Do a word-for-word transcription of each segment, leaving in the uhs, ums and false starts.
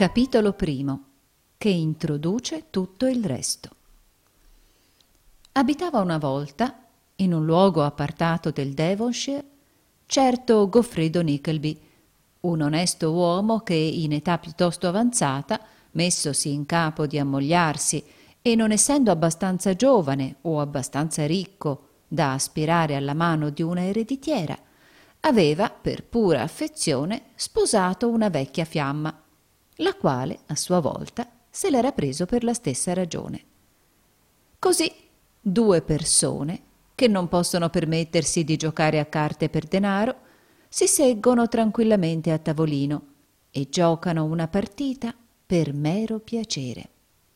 Capitolo primo, che introduce tutto il resto. Abitava una volta, in un luogo appartato del Devonshire, certo Goffredo Nickleby, un onesto uomo che, in età piuttosto avanzata, messosi in capo di ammogliarsi e non essendo abbastanza giovane o abbastanza ricco da aspirare alla mano di una ereditiera, aveva, per pura affezione, sposato una vecchia fiamma, la quale, a sua volta, se l'era preso per la stessa ragione. Così due persone, che non possono permettersi di giocare a carte per denaro, si seggono tranquillamente a tavolino e giocano una partita per mero piacere.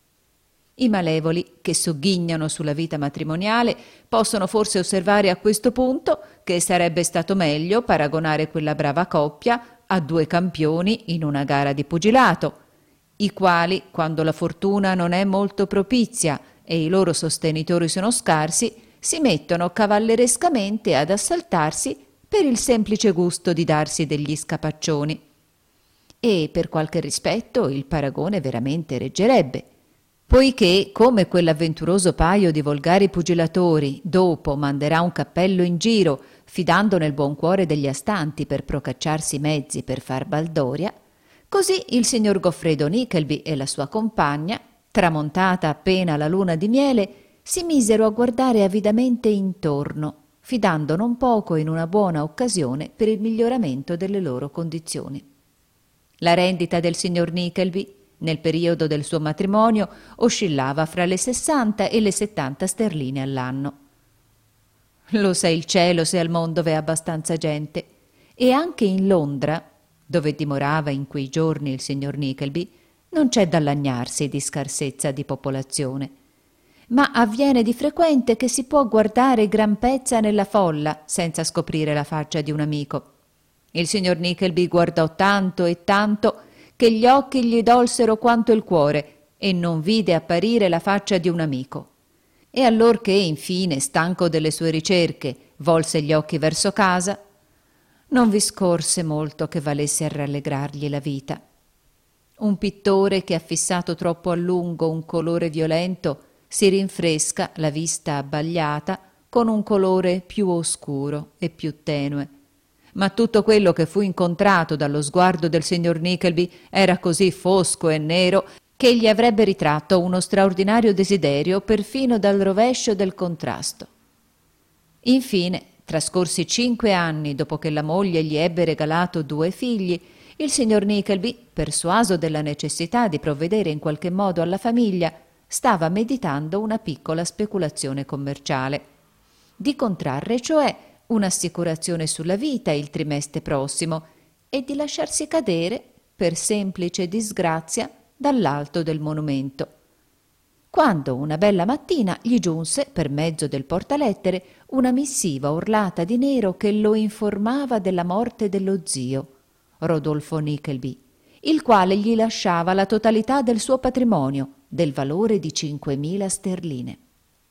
I malevoli che sogghignano sulla vita matrimoniale possono forse osservare a questo punto che sarebbe stato meglio paragonare quella brava coppia a due campioni in una gara di pugilato, i quali, quando la fortuna non è molto propizia e i loro sostenitori sono scarsi, si mettono cavallerescamente ad assaltarsi per il semplice gusto di darsi degli scapaccioni. E per qualche rispetto il paragone veramente reggerebbe, poiché, come quell'avventuroso paio di volgari pugilatori dopo manderà un cappello in giro, fidando nel buon cuore degli astanti per procacciarsi mezzi per far baldoria, così il signor Goffredo Nickleby e la sua compagna, tramontata appena la luna di miele, si misero a guardare avidamente intorno, fidando non poco in una buona occasione per il miglioramento delle loro condizioni. La rendita del signor Nickleby nel periodo del suo matrimonio oscillava fra le sessanta e le settanta sterline all'anno. Lo sa il cielo se al mondo v'è abbastanza gente, e anche in Londra, dove dimorava in quei giorni il signor Nickleby, non c'è da lagnarsi di scarsezza di popolazione, ma avviene di frequente che si può guardare gran pezza nella folla senza scoprire la faccia di un amico. Il signor Nickleby guardò tanto e tanto che gli occhi gli dolsero quanto il cuore e non vide apparire la faccia di un amico. E allorché, infine, stanco delle sue ricerche, volse gli occhi verso casa, non vi scorse molto che valesse a rallegrargli la vita. Un pittore che ha fissato troppo a lungo un colore violento si rinfresca la vista abbagliata con un colore più oscuro e più tenue. Ma tutto quello che fu incontrato dallo sguardo del signor Nickleby era così fosco e nero che gli avrebbe ritratto uno straordinario desiderio perfino dal rovescio del contrasto. Infine, trascorsi cinque anni dopo che la moglie gli ebbe regalato due figli, il signor Nickleby, persuaso della necessità di provvedere in qualche modo alla famiglia, stava meditando una piccola speculazione commerciale, di contrarre cioè un'assicurazione sulla vita il trimestre prossimo e di lasciarsi cadere, per semplice disgrazia, dall'alto del monumento. Quando una bella mattina gli giunse, per mezzo del portalettere, una missiva orlata di nero che lo informava della morte dello zio, Rodolfo Nickleby, il quale gli lasciava la totalità del suo patrimonio, del valore di cinquemila sterline.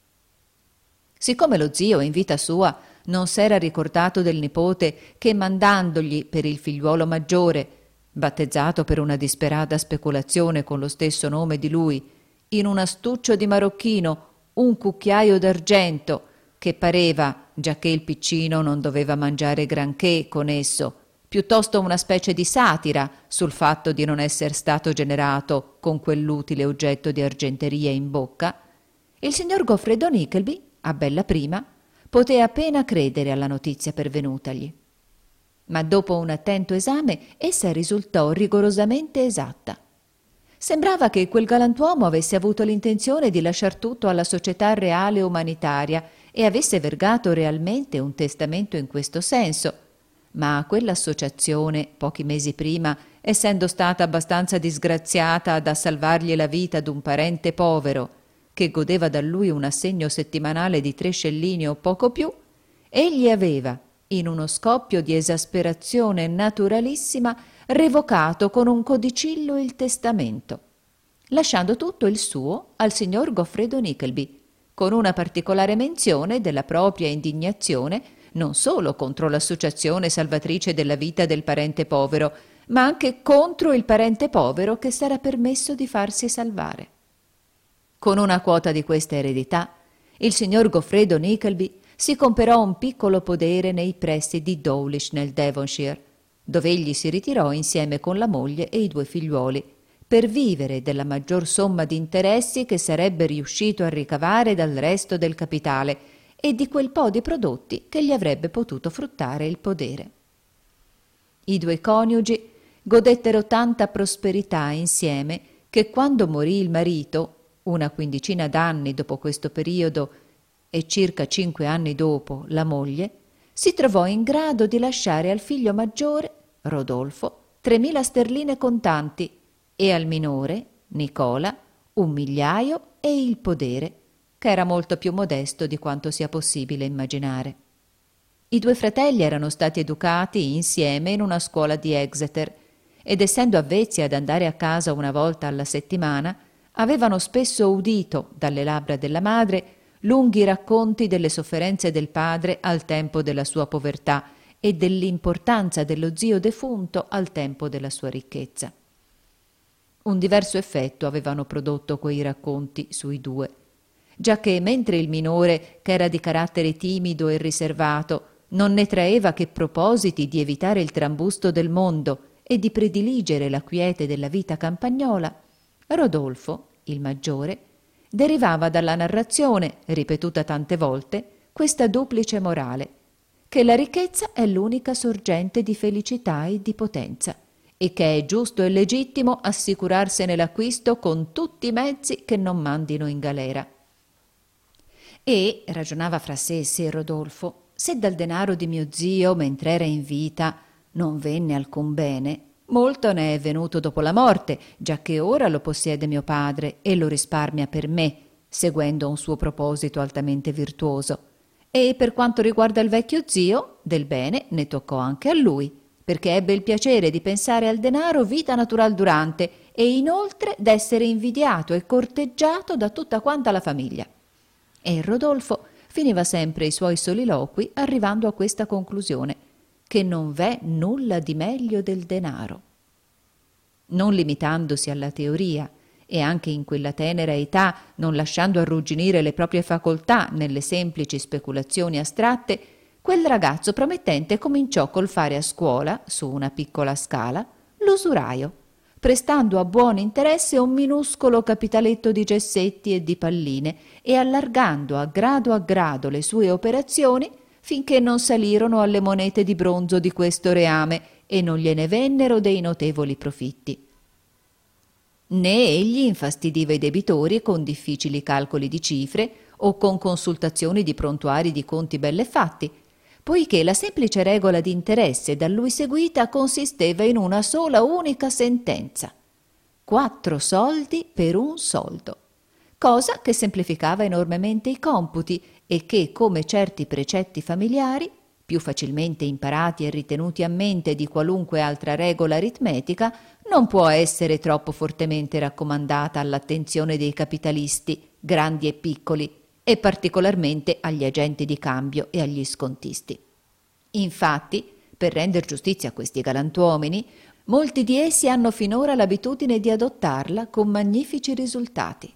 Siccome lo zio, in vita sua, non s'era ricordato del nipote che, mandandogli per il figliuolo maggiore, battezzato per una disperata speculazione con lo stesso nome di lui, in un astuccio di marocchino un cucchiaio d'argento che pareva, giacché il piccino non doveva mangiare granché con esso, piuttosto una specie di satira sul fatto di non esser stato generato con quell'utile oggetto di argenteria in bocca, il signor Goffredo Nickleby, a bella prima, poté appena credere alla notizia pervenutagli. Ma dopo un attento esame essa risultò rigorosamente esatta. Sembrava che quel galantuomo avesse avuto l'intenzione di lasciar tutto alla società reale umanitaria e avesse vergato realmente un testamento in questo senso, ma quell'associazione, pochi mesi prima, essendo stata abbastanza disgraziata da salvargli la vita d'un parente povero, che godeva da lui un assegno settimanale di tre scellini o poco più, egli aveva, in uno scoppio di esasperazione naturalissima, revocato con un codicillo il testamento, lasciando tutto il suo al signor Goffredo Nickleby, con una particolare menzione della propria indignazione non solo contro l'associazione salvatrice della vita del parente povero, ma anche contro il parente povero che s'era permesso di farsi salvare. Con una quota di questa eredità, il signor Goffredo Nickleby si comperò un piccolo podere nei pressi di Dawlish nel Devonshire, dove egli si ritirò insieme con la moglie e i due figliuoli, per vivere della maggior somma di interessi che sarebbe riuscito a ricavare dal resto del capitale e di quel po' di prodotti che gli avrebbe potuto fruttare il podere. I due coniugi godettero tanta prosperità insieme che quando morì il marito, una quindicina d'anni dopo questo periodo e circa cinque anni dopo la moglie, si trovò in grado di lasciare al figlio maggiore, Rodolfo, tremila sterline contanti e al minore, Nicola, un migliaio e il podere, che era molto più modesto di quanto sia possibile immaginare. I due fratelli erano stati educati insieme in una scuola di Exeter ed essendo avvezzi ad andare a casa una volta alla settimana, avevano spesso udito dalle labbra della madre lunghi racconti delle sofferenze del padre al tempo della sua povertà e dell'importanza dello zio defunto al tempo della sua ricchezza. Un diverso effetto avevano prodotto quei racconti sui due, giacché mentre il minore, che era di carattere timido e riservato, non ne traeva che propositi di evitare il trambusto del mondo e di prediligere la quiete della vita campagnola, Rodolfo, il maggiore, derivava dalla narrazione, ripetuta tante volte, questa duplice morale, che la ricchezza è l'unica sorgente di felicità e di potenza, e che è giusto e legittimo assicurarsene l'acquisto con tutti i mezzi che non mandino in galera. E, ragionava fra sé e sé Rodolfo, se dal denaro di mio zio, mentre era in vita, non venne alcun bene, molto ne è venuto dopo la morte, giacché ora lo possiede mio padre e lo risparmia per me, seguendo un suo proposito altamente virtuoso. E per quanto riguarda il vecchio zio, del bene ne toccò anche a lui, perché ebbe il piacere di pensare al denaro vita natural durante e inoltre d'essere invidiato e corteggiato da tutta quanta la famiglia. E Rodolfo finiva sempre i suoi soliloqui arrivando a questa conclusione, che non v'è nulla di meglio del denaro. Non limitandosi alla teoria e anche in quella tenera età non lasciando arrugginire le proprie facoltà nelle semplici speculazioni astratte, quel ragazzo promettente cominciò col fare a scuola, su una piccola scala, l'usuraio, prestando a buon interesse un minuscolo capitaletto di gessetti e di palline e allargando a grado a grado le sue operazioni finché non salirono alle monete di bronzo di questo reame e non gliene vennero dei notevoli profitti. Né egli infastidiva i debitori con difficili calcoli di cifre o con consultazioni di prontuari di conti belle fatti, poiché la semplice regola di interesse da lui seguita consisteva in una sola unica sentenza: quattro soldi per un soldo, cosa che semplificava enormemente i computi e che, come certi precetti familiari, più facilmente imparati e ritenuti a mente di qualunque altra regola aritmetica, non può essere troppo fortemente raccomandata all'attenzione dei capitalisti, grandi e piccoli, e particolarmente agli agenti di cambio e agli scontisti. Infatti, per render giustizia a questi galantuomini, molti di essi hanno finora l'abitudine di adottarla con magnifici risultati.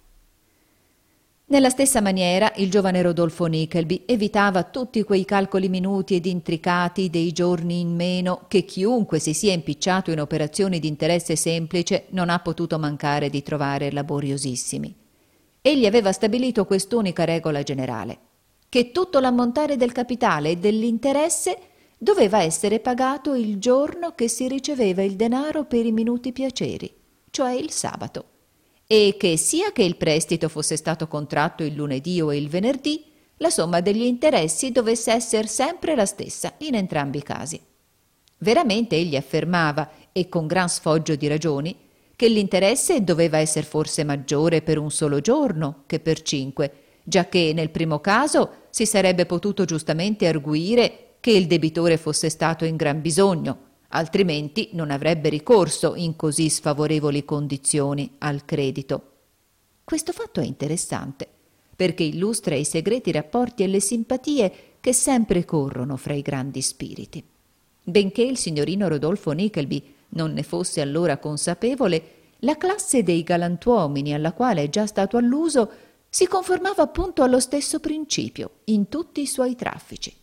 Nella stessa maniera il giovane Rodolfo Nickleby evitava tutti quei calcoli minuti ed intricati dei giorni in meno che chiunque si sia impicciato in operazioni di interesse semplice non ha potuto mancare di trovare laboriosissimi. Egli aveva stabilito quest'unica regola generale, che tutto l'ammontare del capitale e dell'interesse doveva essere pagato il giorno che si riceveva il denaro per i minuti piaceri, cioè il sabato, e che sia che il prestito fosse stato contratto il lunedì o il venerdì, la somma degli interessi dovesse essere sempre la stessa in entrambi i casi. Veramente egli affermava, e con gran sfoggio di ragioni, che l'interesse doveva essere forse maggiore per un solo giorno che per cinque, giacché nel primo caso si sarebbe potuto giustamente arguire che il debitore fosse stato in gran bisogno, altrimenti non avrebbe ricorso in così sfavorevoli condizioni al credito. Questo fatto è interessante, perché illustra i segreti rapporti e le simpatie che sempre corrono fra i grandi spiriti. Benché il signorino Rodolfo Nickleby non ne fosse allora consapevole, la classe dei galantuomini alla quale è già stato alluso si conformava appunto allo stesso principio in tutti i suoi traffici.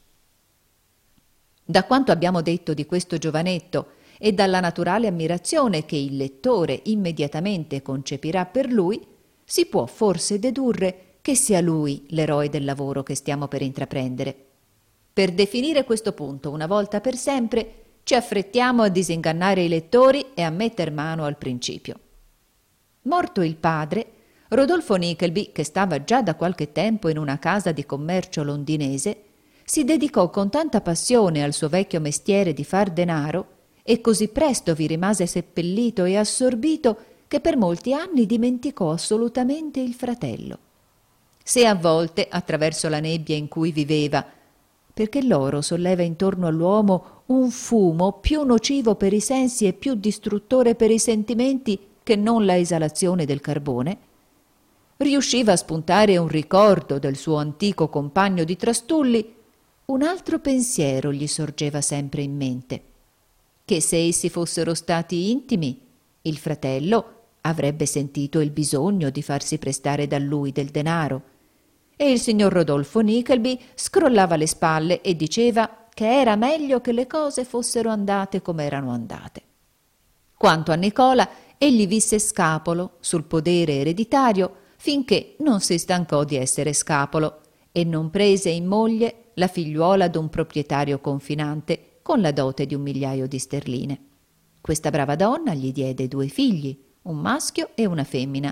Da quanto abbiamo detto di questo giovanetto e dalla naturale ammirazione che il lettore immediatamente concepirà per lui, si può forse dedurre che sia lui l'eroe del lavoro che stiamo per intraprendere. Per definire questo punto una volta per sempre, ci affrettiamo a disingannare i lettori e a metter mano al principio. Morto il padre, Rodolfo Nickleby, che stava già da qualche tempo in una casa di commercio londinese, si dedicò con tanta passione al suo vecchio mestiere di far denaro e così presto vi rimase seppellito e assorbito che per molti anni dimenticò assolutamente il fratello. Se a volte, attraverso la nebbia in cui viveva, perché l'oro solleva intorno all'uomo un fumo più nocivo per i sensi e più distruttore per i sentimenti che non la esalazione del carbone, riusciva a spuntare un ricordo del suo antico compagno di trastulli, un altro pensiero gli sorgeva sempre in mente, che se essi fossero stati intimi, il fratello avrebbe sentito il bisogno di farsi prestare da lui del denaro, e il signor Rodolfo Nickleby scrollava le spalle e diceva che era meglio che le cose fossero andate come erano andate. Quanto a Nicola, egli visse scapolo sul podere ereditario finché non si stancò di essere scapolo e non prese in moglie la figliuola d'un proprietario confinante con la dote di un migliaio di sterline. Questa brava donna gli diede due figli, un maschio e una femmina,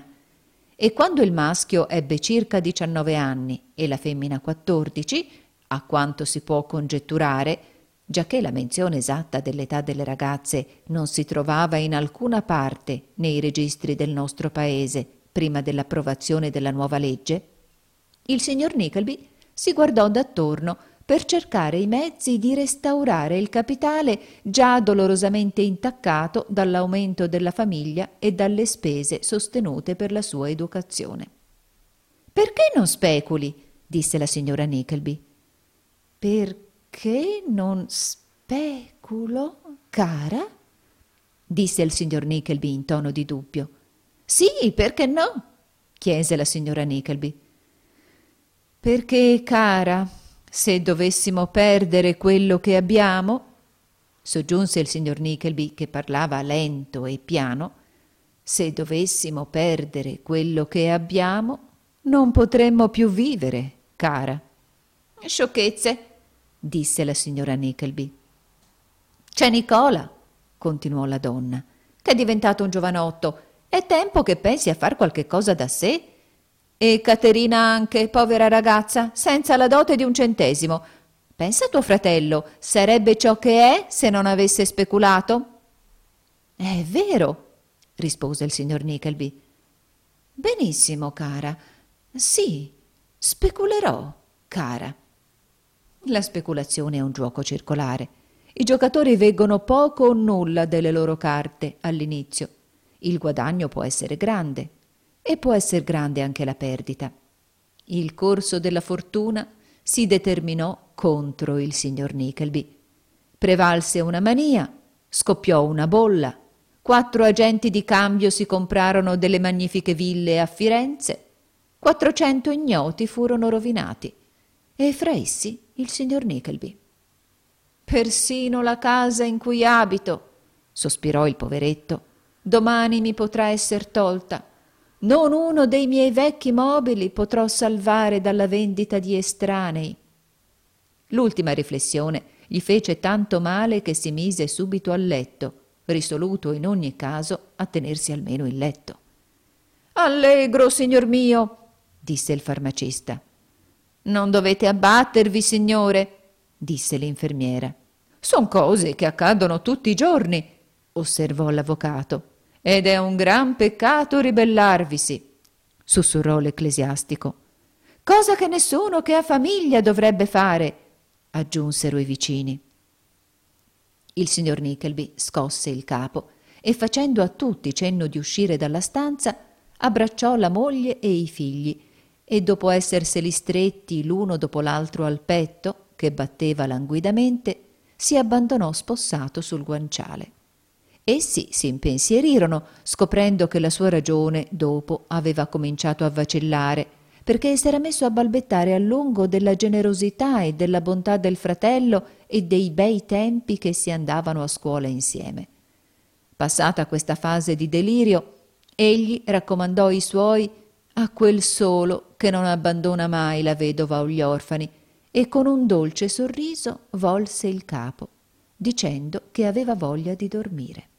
e quando il maschio ebbe circa diciannove anni e la femmina quattordici, a quanto si può congetturare, giacché la menzione esatta dell'età delle ragazze non si trovava in alcuna parte nei registri del nostro paese prima dell'approvazione della nuova legge, il signor Nickleby si guardò d'attorno per cercare i mezzi di restaurare il capitale già dolorosamente intaccato dall'aumento della famiglia e dalle spese sostenute per la sua educazione. «Perché non speculi?» disse la signora Nickleby. «Perché non speculo, cara?» disse il signor Nickleby in tono di dubbio. «Sì, perché no?» chiese la signora Nickleby. «Perché, cara, se dovessimo perdere quello che abbiamo», soggiunse il signor Nickleby, che parlava lento e piano, «se dovessimo perdere quello che abbiamo, non potremmo più vivere, cara». «Sciocchezze», disse la signora Nickleby. «C'è Nicola», continuò la donna, «che è diventato un giovanotto. È tempo che pensi a far qualche cosa da sé. E Caterina anche, povera ragazza, senza la dote di un centesimo. Pensa a tuo fratello, sarebbe ciò che è se non avesse speculato?» «È vero», rispose il signor Nickleby. «Benissimo, cara. Sì, speculerò, cara». La speculazione è un gioco circolare. I giocatori veggono poco o nulla delle loro carte all'inizio. Il guadagno può essere grande e può essere grande anche la perdita. Il corso della fortuna si determinò contro il signor Nickleby. Prevalse una mania, scoppiò una bolla, quattro agenti di cambio si comprarono delle magnifiche ville a Firenze, quattrocento ignoti furono rovinati, e fra essi il signor Nickleby. «Persino la casa in cui abito», sospirò il poveretto, «domani mi potrà esser tolta. Non uno dei miei vecchi mobili potrò salvare dalla vendita di estranei». L'ultima riflessione gli fece tanto male che si mise subito a letto, risoluto in ogni caso a tenersi almeno il letto. «Allegro, signor mio», disse il farmacista. «Non dovete abbattervi, signore», disse l'infermiera. «Son cose che accadono tutti i giorni», osservò l'avvocato. «Ed è un gran peccato ribellarvisi», sussurrò l'ecclesiastico. «Cosa che nessuno che ha famiglia dovrebbe fare», aggiunsero i vicini. Il signor Nickleby scosse il capo e, facendo a tutti cenno di uscire dalla stanza, abbracciò la moglie e i figli e, dopo esserseli stretti l'uno dopo l'altro al petto, che batteva languidamente, si abbandonò spossato sul guanciale. Essi si impensierirono, scoprendo che la sua ragione dopo aveva cominciato a vacillare, perché s'era messo a balbettare a lungo della generosità e della bontà del fratello e dei bei tempi che si andavano a scuola insieme. Passata questa fase di delirio, egli raccomandò i suoi a quel solo che non abbandona mai la vedova o gli orfani, e con un dolce sorriso volse il capo, dicendo che aveva voglia di dormire.